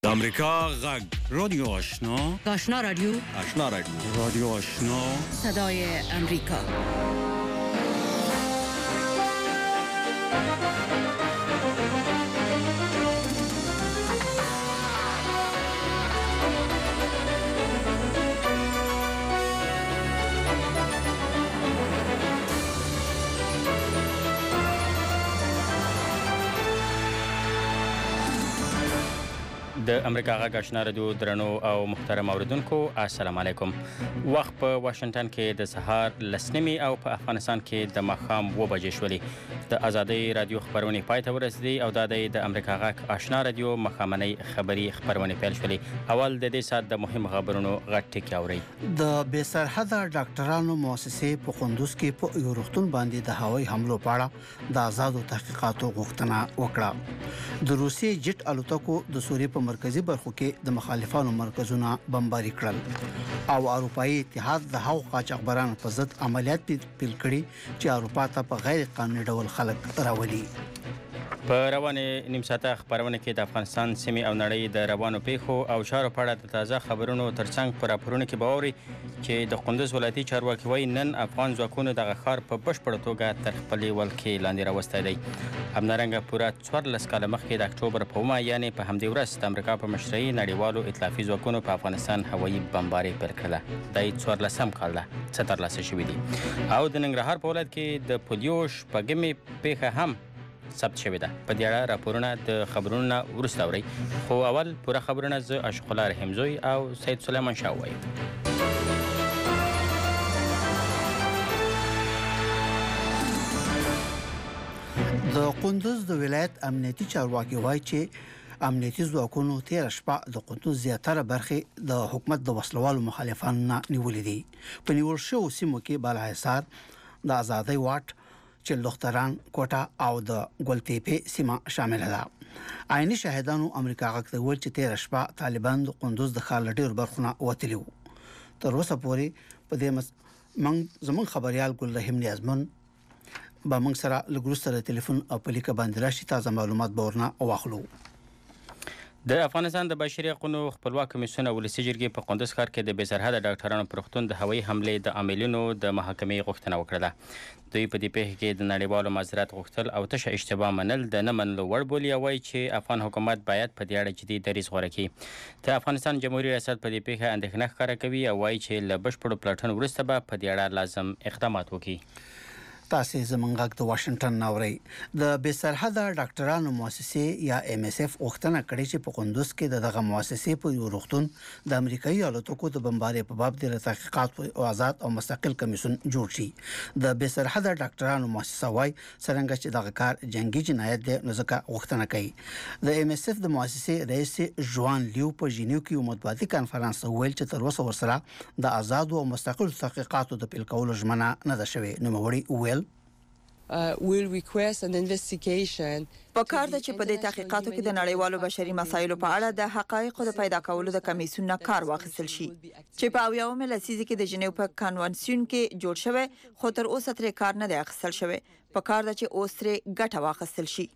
د امریکا غږ رادیو آشنا آشنا رادیو رادیو آشنا صدای امریکا. د امریکا غږ آشنا رادیو درنو او محترم اوریدونکو السلام علیکم. وخت په واشنگټن کې د سهار 10:30 او په افغانستان کې د ماښام 2 بجې شولې. د ازادۍ رادیو خبرونه پای ته ورسېدې او دا د امریکا غږ آشنا رادیو مخامنۍ خبري خبرونه پیل شولې. اول د دې سات د مهم خبرونو غټ ټکی اوري. د بې سرحده ډاکټرانو مؤسسې په قندوز کې په یو روغتون باندې د هوایي حملو په اړه د آزادو تحقیقاتو غوښتنه وکړه. د روسي جټ الوتکو د سوریې په مرکزی برخو کې د مخالفانو مرکزونه بمباري کړل او اروپאי اتحاد د هغو قاچاقبرانو په ضد عملیات پیل کړي چې اروپا ته په غیر قانوني ډول خلک راولي. په روانې نیم ساعته خبرونه کې د افغانستان سیمې او نړۍ د روانو پیښو او چارو په اړه د تازه خبرونو ترڅنګ په راپورونو کې به اوري چې د قندوز ولایتي چارواکي وایي نن افغان ځواکونو دغه ښار په بشپړه توګه تر خپلې ولکې لاندې راوستی دی. همدارنګه پوره 14 کاله مخکې د اکتوبر په 1 یعنې په همدې ورځ د امریکا په مشرۍ نړیوالو ائتلافي ځواکونو په افغانستان هوایي بمباري پیل کړله. دا یې 14 کال ده څه ترلاسه شوي دي. او د ننګرهار په ولایت کې د پولیو شپږمې پیښه هم ثبت شوې ده. په دې اړه راپورونه د خبرونو نه وروسته اورئ، خو اول پوره خبرونه زه اشرف الله رحیمزوی او سید سلیمان شاه وایو. د قندوز د ولایت امنیتي چارواکي وایي چې امنیتي ځواکونو تیر شپه د قندوز زیاتره برخې د حکومت د وسلوالو مخالفانو نه نیولې دي. په نیول شوو سیمو کې بالاحصار، د آزادۍ واټ، چلدختران کوټه او د ګلتیپې سیمه شامل ده. عیني شاهدانو امریکا غږ ته ویل چې تیر شپه طالبان د قندوز د ښار له ډېرو برخو نه وتلي وو. تر اوسه پورې په دې زموږ خبريال ګل رحیم نیازمن به موږ سره لګرو سره ټلیفون او په لیکه باندې راشي تازه معلومات به ورنه واخلو. د افغانستان د بشري حقوقو خپلواک کمیسیون ولسي جرګې په قندوز ښار کې د بې سرحده ډاکټرانو پر روغتون د هوایي حملې د عاملینو د محاکمې غوښتنه وکړه. دوی په دې پیښه کې د نړیوالو معذرت غوښتل او تشه اشتباه منل د نه منلو وړ بولي او وایي چې افغان حکومت باید په دې اړه جدي دریځ غوره کړي. د افغانستان جمهوریت ریاست په دې پیښه اندېښنه ښکاره کوي او وایي چې له بشپړو پلټنو وروسته به په دې اړه لازم اقدامات وکړي. تاسو زمونږ غږ د واشنگټن ناوړي. د بې سرحده ډاکټرانو مؤسسې یا MSF غوښتنه کړې چې په قندوز کې دغه مؤسسې په یو روغتون د امریکایي الوتکو د بمباري په باب د تحقیقات او آزاد او مستقل کمیسیون جوړ شي. د بې سرحده ډاکټرانو مؤسسه وايي څنګه چې دغه کار جنگي جنایت دی نو ځکه غوښتنه کوي. د MSF د مؤسسې رئیس ژوان لیو په ژینیو کې یو مطبوعاتي کانفرنس ویل چې تر اوسه ورسره د آزاد او مستقل تحقیقاتو د پیل کولو ژمنه نه ده شوې. نو موري ویل will request an investigation. په کار ده چې په دې تحقیقاتو کې د نړیوالو بشري مسایلو په اړه د حقایقو د پیدا کولو د کمیسیون نه کار واخیستل شي چې په اویاومه لسیزه کې د جنیو په کنوانسیون کې جوړ شوی، خو تر اوسه ترې کار نه دی اخیستل شوی. په کار ده چې اوس ترې ګټه واخیستل شي.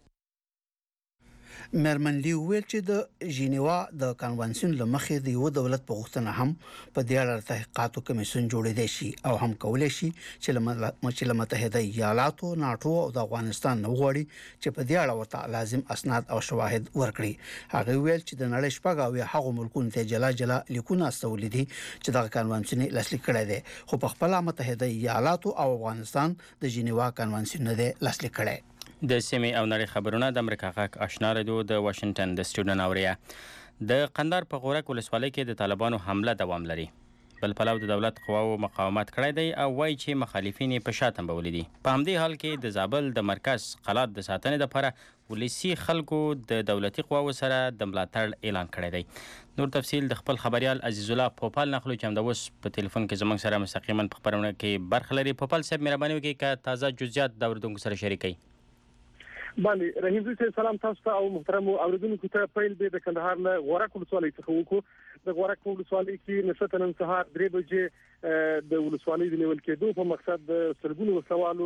مېرمن لی ویل چې د ژینیوا د کنوانسیون لمخې د یو دولت په غوښتنه هم په دې اړه تحقیقاتو کمیسیون جوړېدای شي او هم کولای شي چې متحده ایالاتو، ناتو او د افغانستان نو غواړي چې په دې اړه ورته لازم اسناد او شواهد ورکړي. هغه ویل چې د نړۍ شپږ او هغو ملکونو ته جلا لیکونه استولې دي چې د کنوانسیون لاسلیک کړی دی، خو په خپل متحده ایالاتو او افغانستان د ژینیوا کنوانسیون نه لاسلیک کړی. د سیمې او نړۍ خبرونه د امریکا غږ آشنا رادیو د واشنگټن د سټوډیو ناوړیا. د قندهار په غورک ولسوالۍ کې د طالبانو حمله دوام لري. بل پلو د دولت قواو مقاومت کړی دی او وایي چې مخالفین یې په شا تنبولي دي. په همدې حال کې د زابل د مرکز قلات د ساتنې لپاره ولسي خلکو د دولتي قواو سره د ملاتړ اعلان کړی دی. نور تفصیل د خپل خبريال عزیز الله پوپال نخلو چې هم د اوس په ټلیفون کې زموږ سره مستقیما په خبرونه کې برخه لري. پوپال صاحب مهرباني وکړئ که تازه جزئیات د اوریدونکو سره شریکئ. باندې رحیم زوی سلام تاسو ته او محترم اوریدونکو ته. پیل به د کندهار له غورک ولسوالۍ څخه وکړو. د غورک ولسوالۍ کې نشته نن سهار 3 بجې د ولسوالۍ د نیول کېدو په مقصد د سرګونو وسوالو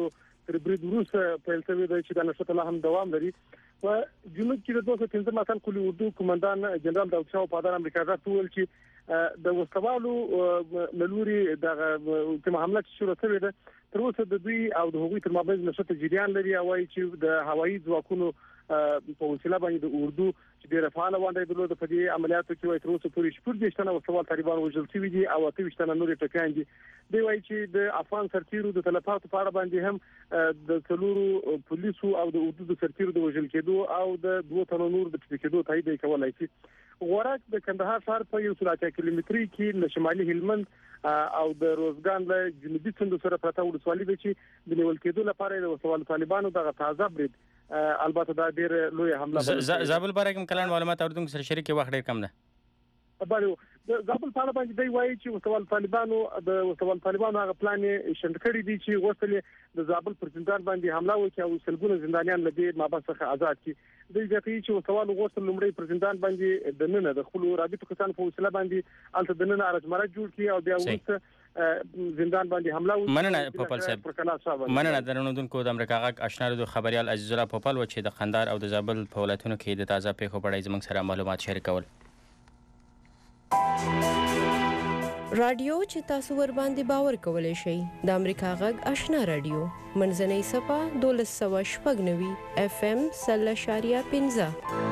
تر برید وروسته پیل شوی دی چې د نشته لا هم دوام لري په جنوب کې د 215 ماتن کلی اردو کمانډان جنرال داود شاه پادان امریکا غاټ ویل چې د وسوالو لوري د کوم حمله شروع شوې ده تر اوسه د دوی او د هغوی تر مابین نشته جریان لري او وايي چې د هوایي ځواکونو په وسیله باندې د اردو چې ډیره فعال ونده درلوده په دې عملیاتو کې وایي تر اوسه پورې شپږ دېشتنه وسوال طالبان وژل شوي دي او 28 نورې ټکان دي دی وايي چې د افغان سرتیرو د تلفاتو په اړه باندې هم د څلورو پولیسو او د اردو د سرتیرو د وژل کېدو او د 2 تنو نور د ټپي کېدو تایید کولای شي غورک د کندهار ښار په 100 کیلومتري کې له شمالي هلمند او د روزګان له جنوبي څنډو سره پرته ولسوالۍ ده چې د نیول کېدو لپاره د وسوال طالبانو دغه تازه برید البته دا ډېر لوی حمله زابل بارکم کلان معلومات اوردونکو سره شریک وخت ډېر کم ده د زابل په اړه باندې دی وایي چې وسوال طالبانو هغه پلان شند کړی دی چې غوښتل د زابل پر زندان باندې حمله وکړي او سلګونه زندانیان له دې مابعد څخه آزاد کړي د ځکه چې وسوال غوښتل لومړی پر زندان باندې د نن د خپل رابطو کسان په وسیله باندې الته د نن ارزمره جوړ کړي او بیا وروسته زندان باندې حمله وکړي مننه پوپل صاحب مننه درنودونکو د امریکا غاک آشنا د خبريال عزیز الله پوپل و چې د قندهار او د زابل په ولایتونو کې د تازه پیښو په اړه زموږ سره معلومات شریکول رادیو چې تاسو ور باندې باور کولای شئ د امریکا غږ آشنا رادیو منځنۍ صفه 1290 اف ام 0.15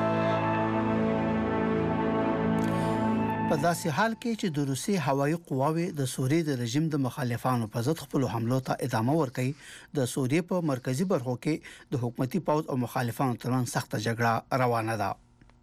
په داسې حال کې چې د روسي هوایي قواوې د سوریې د رژیم د مخالفانو په ضد خپل حملو ته ادامه ورکړي د سوریې په مرکزی برخو کې د حکومتي پوځ او مخالفانو ترمنځ سخت جګړه روانه ده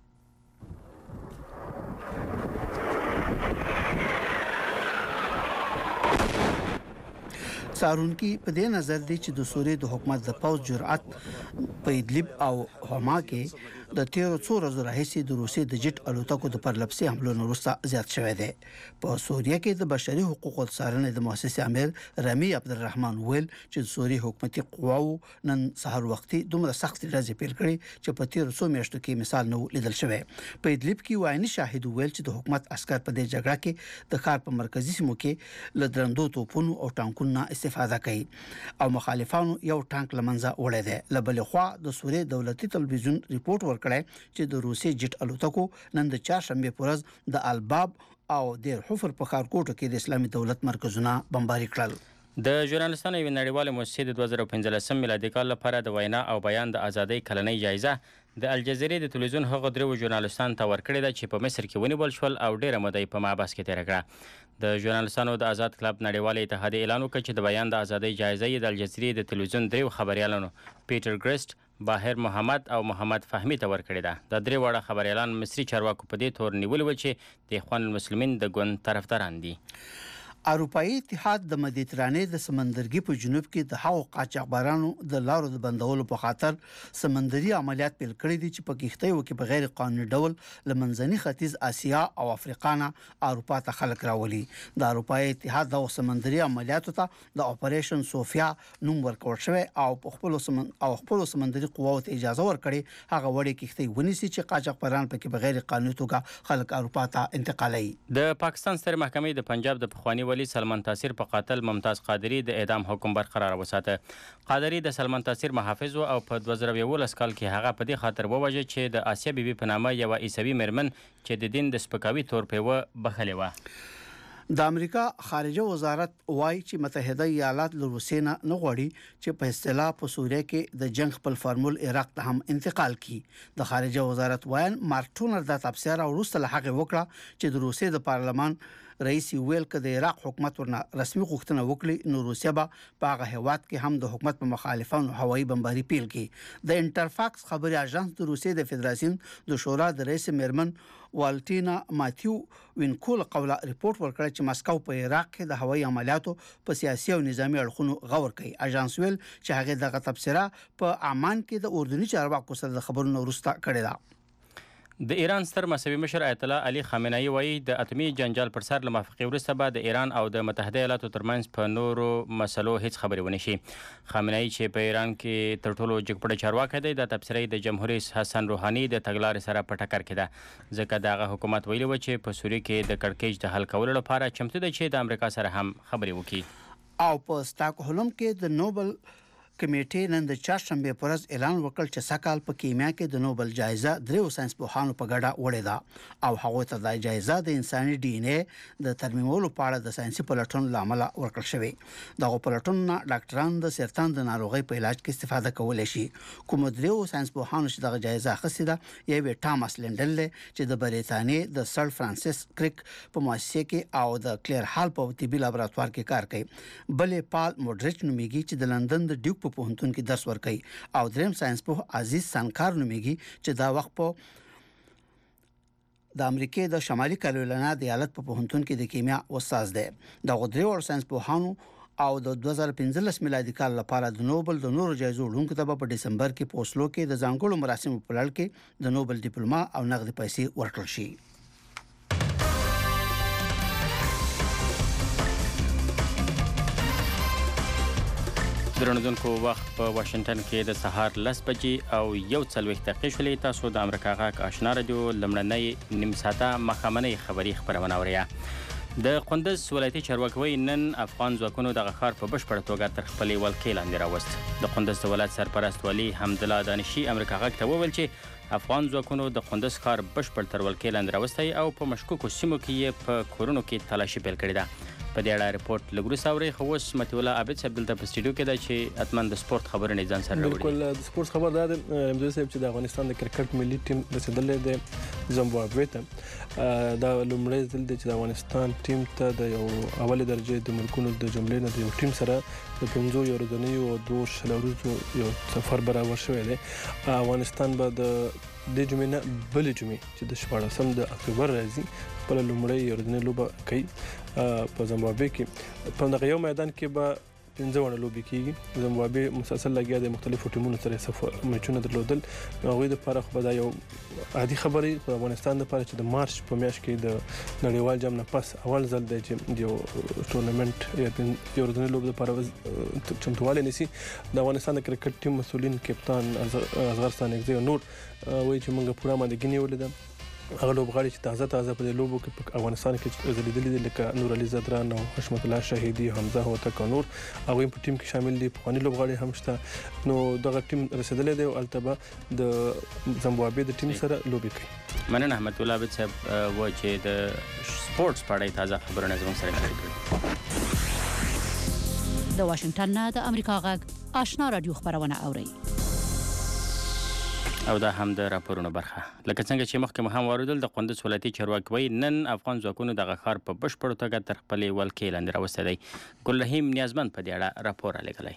سارونکي په دې نظر دي چې د سوریې د حکومت د پوځ جرأت په ادلب او حما کې د 13 ورځې راهیسې د روسي د جټ الوتکو د پرلپسې حملو وروسته زیات شوی دی په سوریه کې د بشري حقوقو څارنې د مؤسسې امیر رامي عبدالرحمن ویل چې د سوریې حکومتي قواو نن سحر وختي دومره سخت ډزې پیل کړې چې په 13 میاشتو کې مثال نو لیدل شوی په ادلب کې وایي شاهد ویل چې د حکومت عسكر په دې جګړه کې د ښار په مرکزی سیمو کې له درندو توپونو او ټانکونو استفاده کوي او مخالفانو یو ټانک لمنځه وړی دی لبل خو د سوریې دولتي تلویزیون ریپورت ورکړی چې د روسي جټ الوتکو نن د چهارشنبه په ورځ د الباب او د حفر په خارکوټو کې د اسلامي دولت مرکزونه بمباري کړل د ژورنالستانو یو نړیواله مؤسسې د 2015 میلادي کال لپاره د وینا او بیان د ازادۍ کلنۍ جایزه د الجزیرې د تلویزیون هغو درو ژورنالستانو ته ورکړې ده چې په مصر کې ونیول شول او ډیره موده په محبس کې تیر کړه د ژورنالستانو د آزاد کلب نړیوال اتحادیې اعلان وکړ چې د بیان د ازادۍ جایزه یې د الجزیرې د تلویزیون درو خبريالانو پیټر ګریسټ باهر محمد او محمد فهمي ته ورکړې ده د درې وړه خبريالان مصري چارواکو په دې تور نیول و چې د اخوان المسلمین د ګوند طرفداران دي اروپאי اتحاد د مدیترانې د سمندرګي په جنوب کې د هغو قاچاقبرانو د لارو د بندولو په خاطر سمندري عملیات پیل کړي دي چې په کښتیو کې په غیر قانوني ډول لمنځني ختیځ اسیا او افریقا نه اروپا ته خلک راولي د اروپאי اتحاد د سمندري عملیاتو ته د اپریشن سوفیا نوم ورکړل شوی او په خپل سمندري قواو ته اجازه ورکړي هغه وړي کښتۍ ونیسي چې قاچاقبران پکې په غیر قانوني توګه خلک اروپا ته انتقالوي د پاکستان ستر محکمې د پنجاب د پخوانی ولی سلمان تاثیر په قاتل ممتاز قادری د اعدام حکم برقرار وساته قادری د سلمان تاثیر محافظ او په 2011 کال کې هغه په دې خاطر ووجه چې د آسیا بیبي په نامه یو عیسوي مرمن چې د دین د سپکاوي تور په بخلې و د امریکا خارجه وزارت وایي چې متحده ایالات له روسیې نه غواړي چې په اصطلاح په سوریه کې د جنگ خپل فارمول عراق ته هم انتقال کړي د خارجه وزارت وایي مارټونر د تبصره وروسته له هغه وکړه چې د روسیې د پارلمان رئیس ویل ک د عراق حکومت ورنه رسمي غوښتنه وکړي نو روسیا به په هغه هیواد کې هم د حکومت په مخالفانو هوایي بمباري پیل کړي د انټرفاکس خبري اژانس د روسیې د فدراسیون د شورا د رئیس میرمن والټینا ماتیو وینکول قوله ریپورت ورکړ چې مسکو په عراق کې د هوایي عملیاتو په سیاسي او نظامی اړخونو غور کوي اژانس ویل چې هغه دغه تبصره په عمان کې د اردني چارواکو سره د خبرونو وروسته کړې ده د ایران ستر مذهبي مشر آیت الله علي خامنه‌ای وایي د اتمی جنجال پر سر له موافقې وروسته به د ایران او د متحده ایالاتو ترمنځ په نورو مسلو هیڅ خبرې ونه شي خامنه‌ای چې په ایران کې تر ټولو جګپړه چارواکی دی د تبصرې د جمهور رئیس حسن روحاني د تګلارې سره په ټکر کې ده ځکه دغه حکومت ویلي و چې په سوریه کې د کړکېچ د حل کولو لپاره چمتو دی چې د امریکا سره هم خبرې وکړي او په سټاکهولم کې د نوبل کمیټې نن د چهارشنبه پر ورځ اعلان وکړ چې سکهال په کیمیا کې د نوبل جایزه درو ساينس پوهانو په ګډه وړې ده او هغه ته د جایزه د انساني ډي ان اے د ترمیمولو په اړه د ساينسي پلټون لامل ورکړل شوی. دغه پلټون ډاکټران د سرطان د ناروغۍ په علاج کې استفاده کولای شي. کوم درو ساينس پوهانو چې دغه جایزه اخیستې ده یو ټامس لینډل چې د بریتانیې د سر فرانسیس کریک په مؤسسه کې او د کلیر هال په طبي لابراتوار کې کار کوي. بلې پال مودریچ نومیږي چې د لندن د ډیوک په پوهنتون کې درس ورکوي او دریم ساينس په عزیز سانکار نومیږي چې دا وخت په د امریکای د شمالي کارولینا د ایالت په پوهنتون کې د کیمیا استاد دی. د غدري ور ساينس پوهانو او د 2015 میلادي کال لپاره د نوبل د نورو جایزو وړاندې کتاب په دسمبر کې په اوسلو کې د ځانګړو مراسمو په لړ کې د نوبل ډیپلوما او نقد پیسې ورکړل شي. درنوونکو وخت په واشنگټن کې د سهار 10 بجې او 1:40 دقیقې شولې. تاسو د امریکا غاک آشنا رادیو لمړنۍ نیم ساعته مخامنۍ خبری خبرونه اورئ. د قندوز ولایتي چارواکي نن افغان ځواکونو د غخار په بشپړ توګه تر خپلې ولکې لاندې راوست. د قندوز ولایت سرپرست ولی حمدالله دانشي امریکا غاک ته وویل چې افغان ځواکونو د قندوز ښار بشپړ تر ولکې لاندې راوستی او په مشکوکو سیمو کې یې په کورونو کې تلاشي پیل کړې ده. په دې اړه ریپورت لګرو ساوري خو اوس متي الله عابد صاحب دلته په سټډیو کې دا چې اتمن د سپورت خبرونه ځان سره راوړي. بالکل د سپورت خبر دا د رمضان صاحب چې د افغانستان د کرکټ ملي ټیم رسیدلې د زمبابوې ته دا لومړی ځل دی چې د افغانستان ټیم ته د یو اولي درجه د ملکونو د جملې نه د یو ټیم سره د 15 ورځنیو او 2 شلورو یو سفر برابر شوی دی. افغانستان به د جمعې نه بلې جمعې چې د 14 د اکتوبر راځي خپل لومړی ورځنی لوبه کوي په زمبابوې کې. په دغه یو میدان کې به 15 ونه لوبې کیږي. زمبابوې مسلسل لګیا د مختلفو ټیمونو سره سفر میچونه درلودل. هغه د لپاره خو دا یو عادي خبرې خو افغانستان لپاره چې د مارچ په میاشت کې د نړیوال جام نه پس اول ځل دی چې یو ټورنمنت یا یو ورځنی لوبه لپاره چمتووالی نیسي. د افغانستان د کرکټ ټیم مسولین کپتان اصغر ستانکزی نور وایي چې موږ پوره مادګینی ولیدل. هغه لوبغاړي چې تازه په دې لوبو کې په افغانستان کې ځلیدلي دي لکه نور علي زدران او حشمت الله شهیدي حمزه هوتک نور هغه په ټیم کې شامل دي. په لوبغاړي هم شته. نو دغه ټیم رسیدلی دی او البته د زمبابوې د ټیم سره لوبي کوي. مننه احمد الله عابد صاحب و چې د سپورتس په اړه تازه خبرونه زموږ سره شریک کړي. د واشنگټن نه د امریکا غاک آشنا رادیو خبرونه اورئ. او دا هم د راپورونو برخه. لکه څنګه چې مخکې مو هم واوریدل د قندوز ولایتي چارواکي نن افغان ځواکونو د غخار په بشپړ توګه تر خپلې ولکې لاندې راوستی دی. ګل رحیم نیازمند په دې اړه راپور رالیږلی.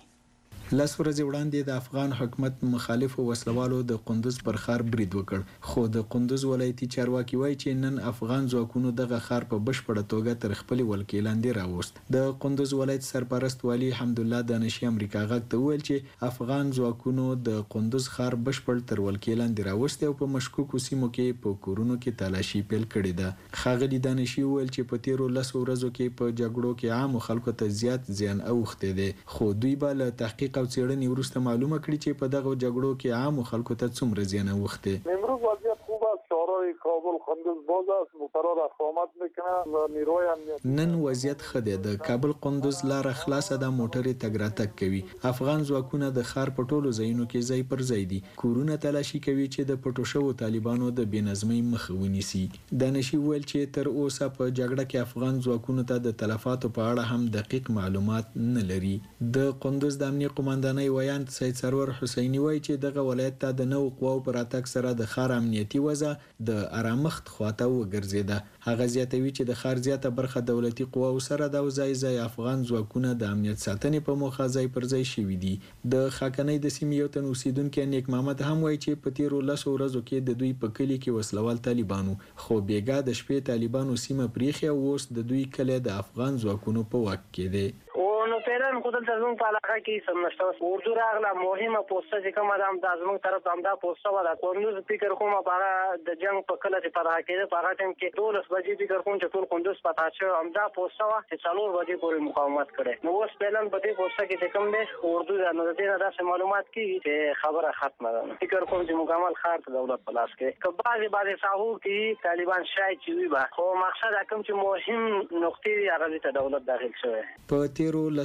لس ورځې وړاندې د افغان حکومت مخالفو وسلوالو د قندوز پر ښار برید وکړ. خو د قندوز ولایتي چارواکي وایي چې نن افغان ځواکونو دغه ښار په بشپړه توګه تر خپلې ولکې لاندې راوست. د قندوز ولایت سرپرست ولی حمدالله دانشي امریکا غاک ته وویل چې افغان ځواکونو د قندوز ښار بشپړ تر ولکې لاندې راوست او په مشکوکو سیمو کې په کورونو کې تلاشي پیل کړې ده. ښاغلي دانشي وویل چې په تیرو 10 ورځو کې په جګړو کې عامو خلکو ته زیات زیان اوښتی دی. خو دوی به له تحقیق او څېړنې وروسته معلومه کړي چې په دغه جګړو کې عامو خلکو ته څومره زیان اوښتی. امروز وضعیت خوب است. شهرهای کابل قندوز باز است. موترها رفت آمد میکنه و نیروی امنیتی نن وضعیت ښه دی. د کابل قندوز لاره خلاصه ده. موټرې تګ راتګ کوي. افغان ځواکونه د ښار په ټولو ځایونو کې ځای پر ځای دي. کورونه تلاشي کوي چې د پټو شوو طالبانو د بېنظمۍ مخه ونیسي. دانشي وویل چې تر اوسه په جګړه کې افغان ځواکونو ته د تلفاتو په اړه هم دقیق معلومات نه لري. د قندوز د امنیه قومندانۍ ویاند سید سرور حسیني وایي چې دغه ولایت ته د نوو قواو پر راتګ سره د ښار امنیتي وضع د آرامښت خواته وګرځېده. هغه زیاتوي چې د ښار زیاته برخه دولتي قواو سره د ځای افغان ځواکونه د امنیت ساتنې په موخه ځای پر ځای شوي دي. د خاکنۍ د سیمې یو تن اوسیدونکی نیک محمد هم وایي چې په تیرو 10 ورځو کې د دوی په کلي کې وسلوال طالبانو خو بیګا د شپې طالبانو سیمه پریخي او اوس د دوی کلی د افغان ځواکونو په واک کې دی. نو پیران خودل زموږ په علاقه کې سم نشته. اردو راغله مهمه پوسټه چې کومه د زموږ طرف هم دا پوسټه ولا قندوز فکر کوم هغه د جنگ په کله چې پاره کېده په هغه ټیم کې 12 بجې فکر کوم چې ټول قندوز پتا چې هم دا پوسټه وا چې 4 بجې پورې مقاومت کړي. نو اوس پیران په دې پوسټه کې کوم دی اردو دا نو د دې معلومات کې چې خبره ختمه ده. فکر کوم چې مکمل خار ته دولت پلاس کې که بعضي ساحو کې طالبان شاید چې وي با خو مقصد کوم چې مهم نقطې هغه ته دولت داخل شوی. په تیرو 10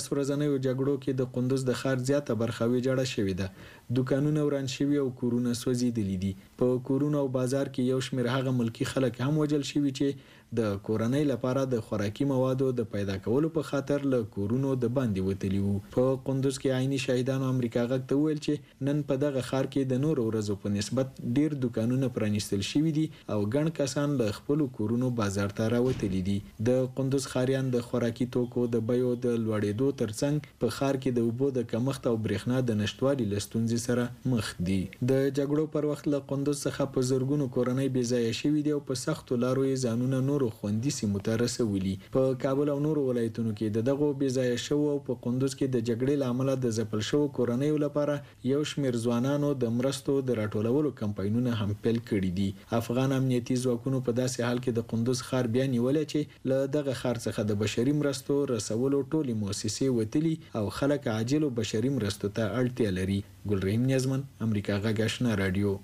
ورځنیو جګړو کې د قندوز د ښار زیاته برخه ویجاړه شوې ده دکانونه وران شوي او کورونه سوځېدلي دي په کورونو او بازار کې یو شمېر هغه ملکی خلک هم وژل شوي چې د کورنۍ لپاره د خوراکي موادو د پیدا کولو په خاطر له کورونو د باندې وتلي وو په قندوز کې عیني شهیدانو امریکا غږ ته وویل چې نن په دغه ښار کې د نورو ورځو په نسبت ډیر دکانونه پرانیستل شوي دي او ګڼ کسان له خپلو کورونو بازار ته راوتلي دي د قندوز ښاریان د خوراکي توکو د بیو د لوړېدو ترڅنګ په ښار کې د اوبو د کمښت او برېښنا د نشټوالي له ستونزې سره مخ دي د جګړو پر وخت له قندوز څخه په زرګونو کورنۍ بې ځایه شوي دي او په سختو لارو یې ځانونه نورو خوندي سیمو ته رسولي په کابل او نورو ولایتونو کې د دغو بې ځایه شوو او په قندوز کې د جګړې له امله د ځپل شوو کورنیو لپاره یو شمېر ځوانانو د مرستو د راټولولو کمپاینونه هم پیل کړي دي افغان امنیتي ځواکونو په داسې حال کې د قندوز ښار بیا نیولی چې له دغه ښار څخه د بشري مرستو رسولو ټولې مؤسسې وتلي او خلک عاجلو بشري مرستو ته اړتیا لري ګلرحیم نیازمن امریکا غږ آشنا رادیو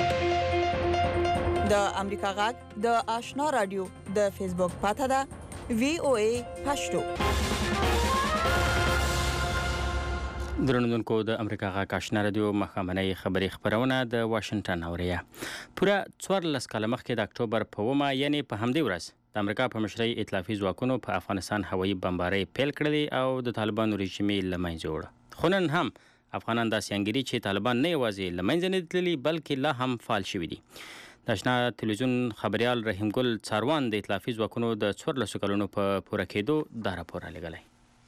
د امریکا غږ د آشنا رادیو د فیسبوک پاته ده VOA پښتو درنوونکو د امریکا غږ آشنا رادیو مخامنۍ خبري خبرونه د واشنگټن اوریا پوره 14 کاله مخکې د اکتوبر په 9 یعنی په همدې ورځ د امریکا په مشرۍ ائتلافي ځواکونو په افغانستان هوایي بمبارۍ پیل کړې او د طالبانو رژیم له منځه وړ خو نن هم افغانان داسې انګیري چې طالبان نه یوازې له منځه نه تللي بلکې لا هم فعال شوي دي د آشنا تلویزیون خبریال رحیم ګل څاروان د ائتلافي ځواکونو د 14 کلونو په پوره کېدو دا راپور رالیږلی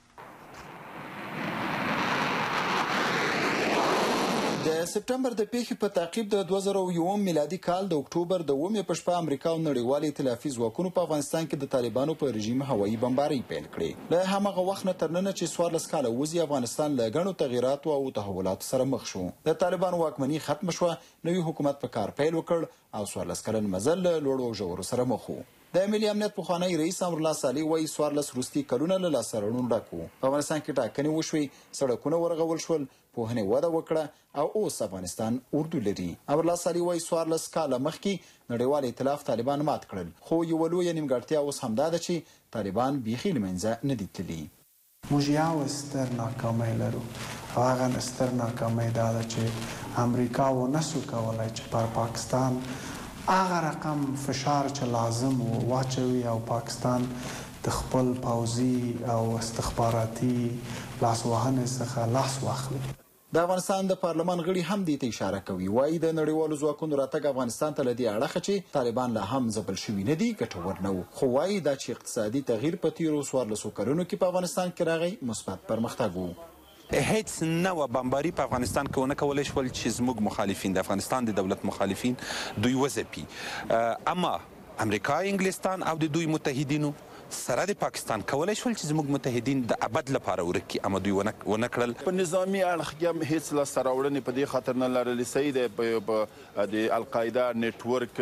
د سپټمبر د پیښې په تعقیب د 2001 میلادي کال د اکتوبر د 9 په شپه امریکا او نړیوال ائتلافي ځواکونو په افغانستان کې د طالبانو په رژیم هوایي بمبارۍ پیل کړې له همغه وخت نه تر ننه چې 14 کاله وځي افغانستان له ګڼو تغییراتو او تحولاتو سره مخ شو د طالبانو واکمني ختم شوه نوی حکومت په کار پیل وکړ او 14 کلن مزل له لوړو او ژورو سره مخ وو د ملي امنیت پخوانی رئیس امرالله صالح وایي 14 وروستي کلونه له لاسته راوړنو ډک وو په افغانستان کې ټاکنې وشوې سړکونه ورغول شول پوهنې وده وکړه او اوس افغانستان اردو لري امرالله صالح وایي 14 کاله مخکې نړیوال ائتلاف طالبان مات کړل خو یو لویه نیمګړتیا اوس همدا ده چې طالبان بیخي له منځه نه دي تللي موږ یو ستر ناکامۍ لرو او هغه ستر ناکامۍ دا ده چې امریکا ونسو کولی چې پر پاکستان هغه رقم فشار چې لازم واچوي او پاکستان د خپل پوځي او استخباراتي لاسوهنې څخه لاس واخلي د افغانستان د پارلمان غړي هم دې ته اشاره کوي وایي د نړیوالو ځواکونو راتګ افغانستان ته له دې اړخه چې طالبان لا هم ځپل شوي نه دي ګټور نه و خو وایي دا چې اقتصادي تغییر په تیرو 14 کلونو کې په افغانستان کې راغی مثبت پرمختګ و هیڅ نوع بمباري په افغانستان کې ونه کولای شول چې زموږ مخالفین د افغانستان د دولت مخالفین دوی وځپي اما امریکا انګلستان او د دوی متحدینو سره د پاکستان کولای شول چې زموږ متحدین د ابد لپاره ورکي اما دوی ونه کړل په نظامی اړخ کې هیڅ لاسته راوړنې په دې خاطر نه لرلې صحیح ده د القاعده نیټورک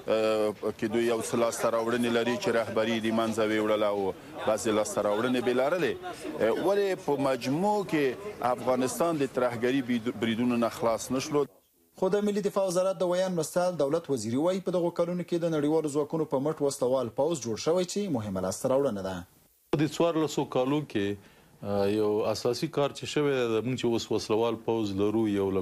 کې دوی یو څه لاسته راوړنې لري چې رهبري د منځه وړل او بعضې لاسته راوړنې بې لرلې ولې په مجموع کې افغانستان د ترهګري بریدونو نه خلاص نشلو خو د ملي دفاع وزارت د ویان مرستیال دولت وزیري وایي په دغو کلونو کې د نړیوالو ځواکونو په مټ وسلوال پوځ جوړ شوی چې مهمه لاسته راوړنه ده د 14 کالو کې یو اساسي کار چې شوی د موږ چې اوس وسلوال پوځ لرو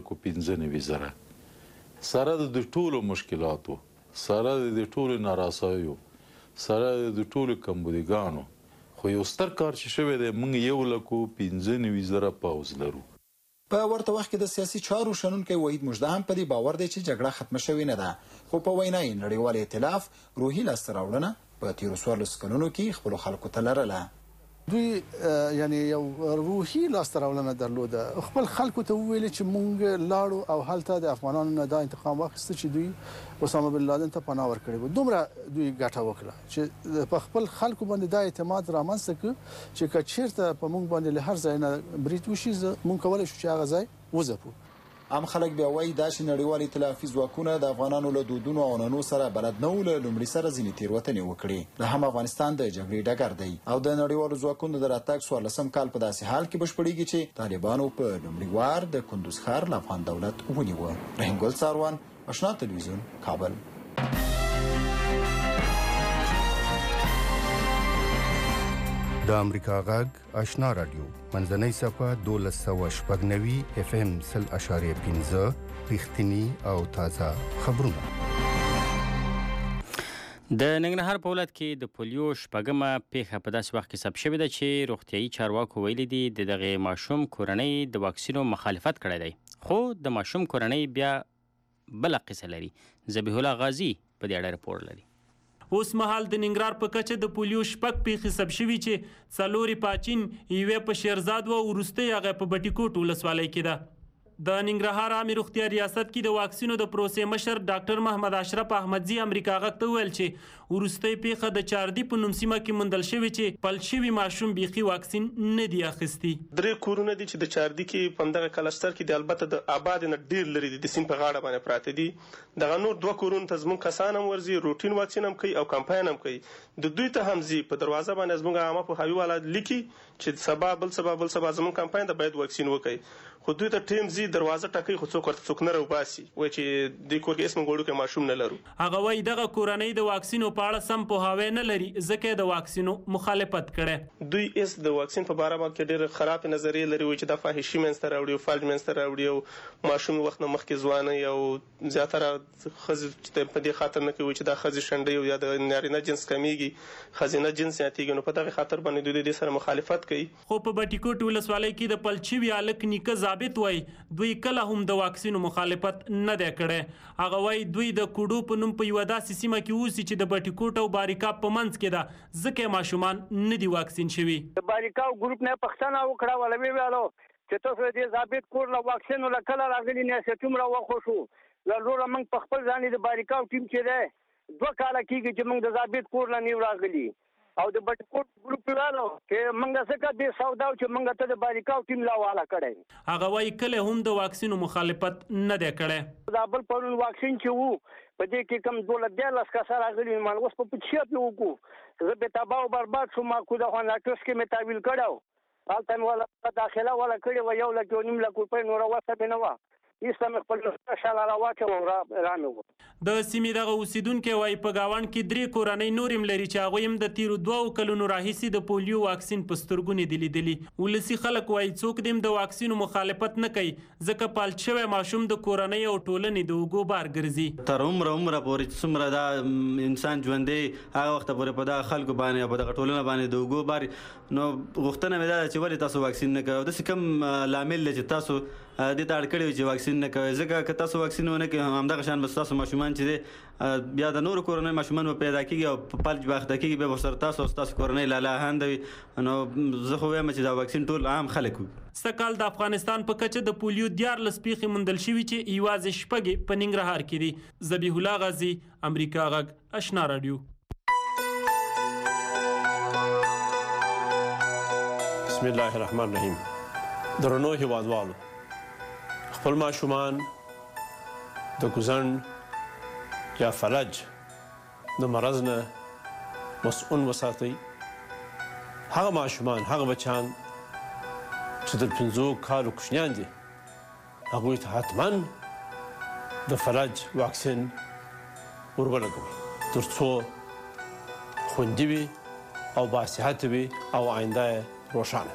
1.95 سره د ټولو مشکلاتو سره د ټولو ناراساییو سره د ټولو کمبودګانو خو یو ستر کار چې شوی دی موږ 1.95 پوځ لرو په ورته وخت کې د سیاسي چارو شنونکی وحید مژده هم په دې باور دی چې جګړه ختمه شوې نه ده خو په وینا یې نړیوال ائتلاف روحي لاسته راوړنه په تیرو 14 کلونو کې خپلو خلکو ته لرله دوی یعنی یو روحي لاسته راوړنه درلوده خپل خلکو ته وویل چې مونږ لاړو او هلته د افغانانو نه دا انتقام واخیسته چې دوی اسامه بن لادن ته پناه ورکړي وو دومره دوی ګټه وکړه چې په خپل خلکو باندې دا اعتماد رامنځته کړ چې کچیرته په مونږ باندې له هر ځای نه برید وشي مونږ کولای شو چې هغه ځای وځپو عام خلک بیا وایي دا چې نړیوال ائتلافي ځواکونه د افغانانو له دودونو او عنعنو سره بلد نه وو له لومړي سره ځینې تېروتنې وکړې لا هم افغانستان د جګړې ډګر دی او د نړیوالو ځواکونو د راتګ 14 کال په داسې حال کې بشپړېږي چې طالبانو په لومړي وار د کندوز ښار له افغان دولت ونیوه رحیم ګل څاروان آشنا تلویزیون کابل د امریکا غږ آشنا رادیو منځنۍ صفه 1290 اف ام 0.5 رښتینی او تازه خبرونه. د ننګرهار په ولایت کې د پولیو شپږمه پیښه په داسې وخت کې ثبت شوې ده چې روغتیايي چارواکو ویلي دي د دغه ماشوم کورنۍ د واکسینو مخالفت کړی دی، خو د ماشوم کورنۍ بیا بله قصه لري. ذبیح الله غازی په دې اړه راپور لري. اوس مهال د ننګرهار په کچه د پولیو شپږ پیښې ثبت شوي چې څلورې په اچین، یوې په شیرزاد او وروستۍ هغه په بټي کوټ ولسوالۍ کې ده. د ننګرهار عامې روغتیا ریاست کې د واکسینو د پروسې مشر ډاکټر محمد اشرف احمدزي امریکا غږ ته وویل چې وروستۍ پیښه د چاردي په نوم سیمه کې موندل شوې چې پلټ شوي ماشوم بیخي واکسین نه دی اخیستی. 3 کورونه دي چې د چاردي کې په همدغه کلستر کې د البته د آباد نه ډیر لري د سیمې په غاړه باندې پراته دي. دغه نور 2 کورونه ته زموږ کسان هم ورځي، روټین واکسین هم کوي او کمپاین هم کوي. د دوی ته هم زی په دروازه باندې زموږ عامه په هوی والا لیکي چې سبا بل سبا زموږ کمپاین ته باید واکسین وکړي، خو دوی ته ټیم زی دروازه ټاکي خو څوک نه راوباسي، وایي چې د کور کې اسم غوړو کې ماشوم نه لرو. هغه وایي دغه کورنۍ د واکسینو په اړه سم پوهاوی نه لري ځکه د واکسینو مخالفت کړي. دوی اس د واکسین په باره کې ډېر خراب نظریه لري، وایي چې د فاحشي منځته راوړي او فلج منځته راوړي او ماشوم وخت نه مخکې ځواني او زیاتره ښځې په دې خاطر نه کوي چې دا ښځې شنډي او یا د نارینه جنس کمیږي، ښځینه جنس زیاتېږي، نو په دغه خاطر باندې دوی د سره مخالفت کوي. خو په بټي کوټ ولسوالۍ کې د پلټ شوي هلک نیکه ثابت وایي دوی کله هم د واکسینو مخالفت نه دی کړی. هغه وایي دوی د کوډو په نوم په یوه داسې سیمه کې اوسي چې د بټي کوټ او باریکاب په منځ کې ده، ځکه ماشومان نه دي واکسین شوي. د باریکاب ګروپ نه پښتنه وکړه ولا ویلو چې تاسو دې ثابت کور له واکسین ولا کله راغلي نه ستوم را وخښو لږه موږ په خپل ځان د باریکاب ټیم چې ده 2 کاله کېږي چې موږ د ثابت کور نه نیو راغلي او د بټکوټ ګروپ والو چې موږ څنګه دې سودا چې موږ ته د باریکاو ټیم لا والا کړي. هغه وایي کله هم د واکسینو مخالفت نه دی کړی. دا بل پرون واکسین چې وو په دې کې کم 12 کسان راغلي مال اوس په پچیا په وکړو زه به تباہ او برباد شوم. کو دا خو ناټوس کې مې تعویل کړو حالتن ولا داخله ولا کړي و یو لکه نیم لکه په نور واسطه نه و ایستم خپل شاله راواچو رانه. د سیمې دغه اوسیدونکو وایي په گاوند کې 3 کورنۍ نورم لري چې هغه هم د تیرو 2 کلونو راهیسي د پولیو واکسین په سترګو نه لیدلی. ولسی خلک وایي څوک دیم د واکسینو مخالفت نه کوي ځکه پالت شوی ماشوم د کورنۍ او ټولنې د اوګو بار ګرځي. تر عمره پورې څومره دا انسان ژوندې هغه وخت پورې په دغه خلکو باندې په دغه ټولنه باندې د اوګو بار نو غوښتنه مې ده چې ولې تاسو واکسین نه کوئ. داسې کوم لامل دی چې تاسو دې ته اړ کړی چې واکسین نه کوئ؟ ځکه که تاسو واکسین ونه کړئ همدغه شان به ستاسو ماشومان چې دی بیا د نورو کورنۍ ماشومان به پیدا کېږي او په پلج به اخته کېږي، بیا به ورسره تاسو او ستاسو کورنۍ لالاهانده وي. نو زه خو وایم چې دا واکسین ټول عام خلک وي. سږکال د افغانستان په کچه د پولیو 14 پیښې موندل شوي چې یوازې 6 په ننګرهار کې دي. ذبیح الله غازی، امریکا غږ آشنا رادیو. بسم الله الرحمن الرحیم. درنو هیوادوالو، خپل ماشومان د ګوزن یا فلج د مرض نه مسؤل وساتئ. هغه ماشومان هغه بچیان چې د 15 کالو کوچنیان دي هغوی ته حتما د فلج واکسین ورولګوئ تر څو خوندي وي او باصحت وي او آینده روښانه.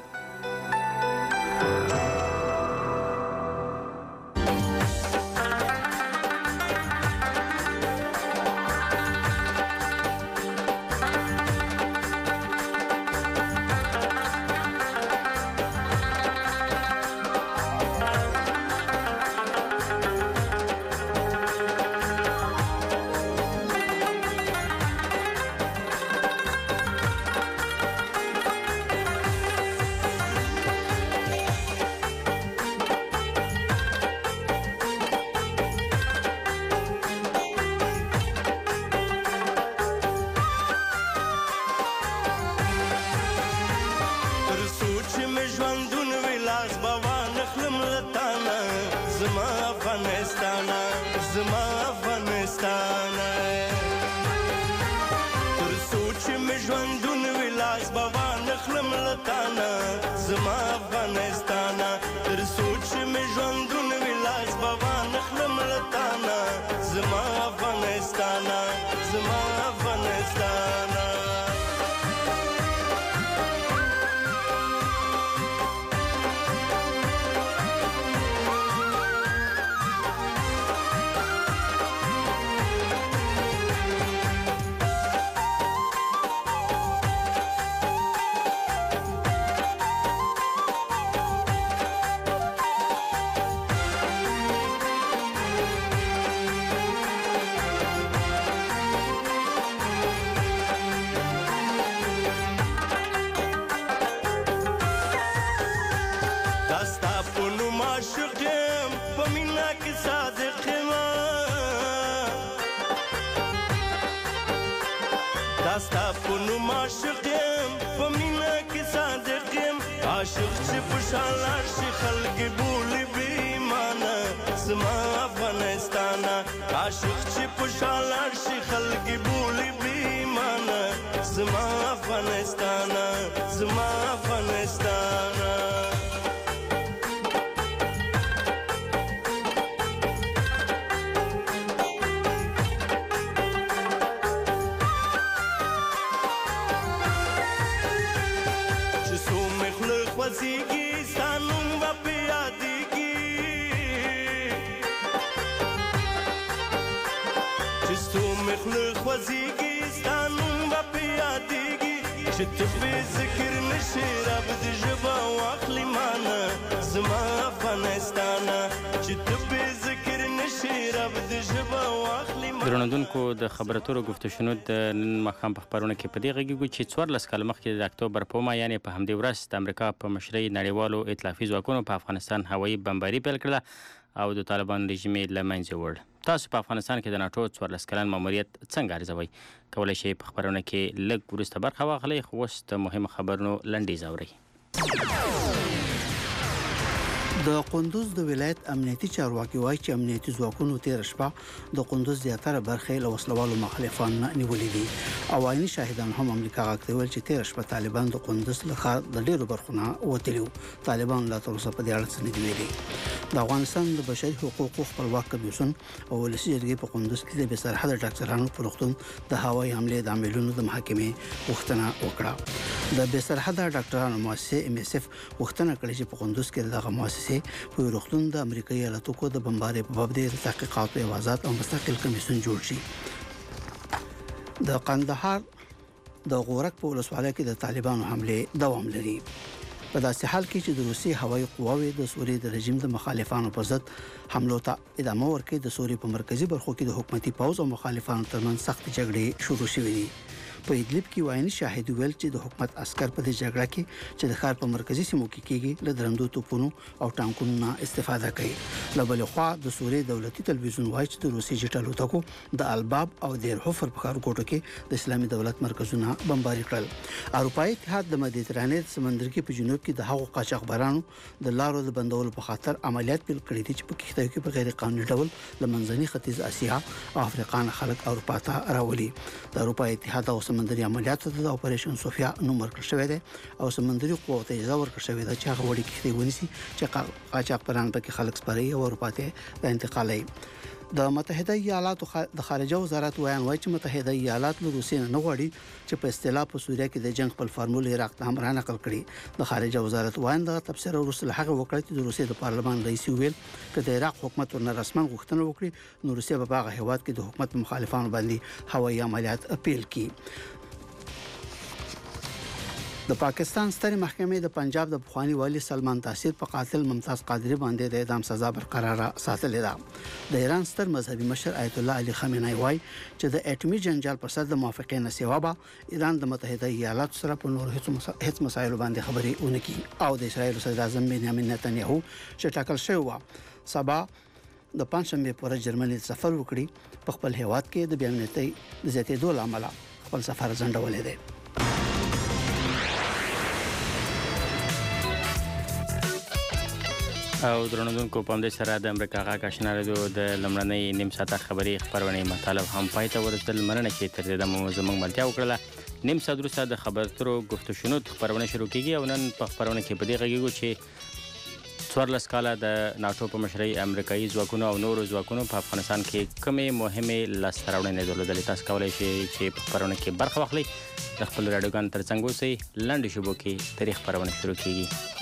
داستا په نوم عاشق یم په مینه کې صادق یم عاشق چې په شان لاړ شي خلک بولي بې ایمانه زما افغانستانه عاشق چې په شان لاړ شي خلک بولي بې ایمانه زما افغانستانه زما افغانستانه خوځيږي سانوم به په یادېږي چې څو مې خوله خوځيږي سانوم به په یادېږي چې ته بې ذکر نشې رب دې ژبه واخلي مانه زما افغانستانه چې ته بې ذکر نشې رب دې ژبه واخلي درنوونکو د خبرو اترو گفته شنود د نن ماښام په خبرونه کې په دې غږیږو چې 14 کال مخکې د اکتوبر په اومه یعنې په همدې ورځ د امریکا په مشرۍ نړیوالو ائتلافي ځواکونو په افغانستان هوایي بمباري پیل کړله او د طالبان رژیم یې له منځه وړ. تاسو په افغانستان کې د ناټو 14 کلن ماموریت څنګه ارزوئ؟ کولی شئ په خبرونه کې لږ وروسته برخه واخلئ، خو اوس د مهمو خبرونو لنډیز اورئ. د قندوز د ولایت امنیتي چارواکي وایي چې امنیتي ځواکونو تیر شپه د قندوز زیاتره برخې له وسلوالو مخالفان نیولې دي او عیني شاهدان هم امریکا غاکته ویل چې تیر شپه طالبان د قندوز له ښار د ډیرو برخونه وتلیو. طالبان لا تر اوسه په دې اړه څه نه دي ویلي. د افغانستان د بشري حقوقو خپلواک کمیسیون او ولسي جرګې په قندوز کې د بې سرحده ډاکټرانو په روغتون د هوایي حملې د عاملونو د محاکمې غوښتنه وکړه. د بې سرحده ډاکټرانو مؤسسې MSF غوښتنه کړې چې په قندوز کې دغه مؤسسې په روغتون د امریکایي ایالاتو د بمبارۍ په باب د تحقیقاتو یو آزاد او مستقل کمیسیون جوړ شي. د قندهار د غورک په ولسوالۍ کې د طالبانو حمله دوام لري. په داسې حال کې چې د روسي هوایي قواوې د سوریې د رژیم د مخالفانو پر ضد حملو ته ادامه ورکړي، د سوریې په مرکزی برخو کې د حکومتي پوځ او مخالفانو ترمنځ سخت جګړې شروع شوې دي. په ادلب کې وایي شاهد ویل چې د حکومت عسكر په دې جګړه کې چې د ښار په مرکزی سیمو کې کېږي له درندو توپونو او ټانکونو نه استفاده کوي. له بل خوا د سوریې دولتي تلویزیون وایي چې د روسي جټ الوتکو د الباب او دیر حفر په ښارګوټو کې د اسلامي دولت مرکزونه بمباري کړل. اروپایي اتحاد د مدیترانې سمندرګي په جنوب کې د هغو قاچاقبرانو د لارو د بندولو په خاطر عملیات پیل کړي دي چې په کښتیو کې په غیر قانوني ډول له منځني ختیځ اسیا او افریقا نه خلک اروپا ته راولي. د اروپایي اتحاد او سمندري عملیاتو د اپریشن سوفیا نوم ورکړل شوی دی او سمندري قوو ته اجازه ورکړل شوې ده چې هغه وړي کښتۍ ونیسي چې قاچاقبران پکې خلک سپاري او اروپا ته انتقالوي. د متحده ایالاتو د خارجه وزارت وایي چې متحده ایالات له روسیې نه غواړي چې په اصطلاح په سوریه کې د جنگ خپل فارمول عراق ته هم رانقل کړي. د خارجه وزارت وایي د تبصره وروسته هغه وکړه چې د روسیې د پارلمان رئیس ویل چې د عراق حکومت ورنه رسمن غوښتنه وکړي نو روسیه په هغه هیواد کې د حکومت مخالفانو باندې هوایي عملیات اپیل کړي. د پاکستان سترې محکمې د پنجاب د پخوانی والی سلمان تاثیر په قاتل ممتاز قادری باندې د اعدام سزا برقرار ساتلې ده. د ایران ستر مذهبي مشر آیت الله علي خامنه‌ای وایي چې د اټومي جنجال پر سر د موافقې نه سیوا به ایران د متحده ایالاتو سره په نور هیڅ مسایلو باندې خبرې ونه کړي او د اسرایل صدر اعظم بنیامین نتنیاهو چې ټاکل شوی و سبا د پنځشنبه پر جرمني سفر وکړي په خپل هیواد کې د بیانیتۍ د زیاتېدو لامل خپل سفر ځنډولې دی. او درنوونکو په همدې سره د امریکا غږ آشنا رادیو د لومړنۍ نیم ساعته خبري خبرونه مطالب هم پای ته ورسېدل. مننه چې تر دې دمه زموږ ملتیا وکړه. نیم ساعت وروسته د خبرو اترو گفت و شنود خبرونه شروع کیږي او نن په خبرونه کې په دې غږیږو چې 14 کاله د ناټو په مشرۍ امریکایي ځواکونو او نورو ځواکونو په افغانستان کې کومې مهمې لاسته راوړنې درلودلې. تاسو کولی شئ چې په خبرونه کې برخه واخلئ. د خپل راډیوګانو ترڅنګ اوسئ. لنډو شیبو کې تاریخ خبرونه شروع کیږي.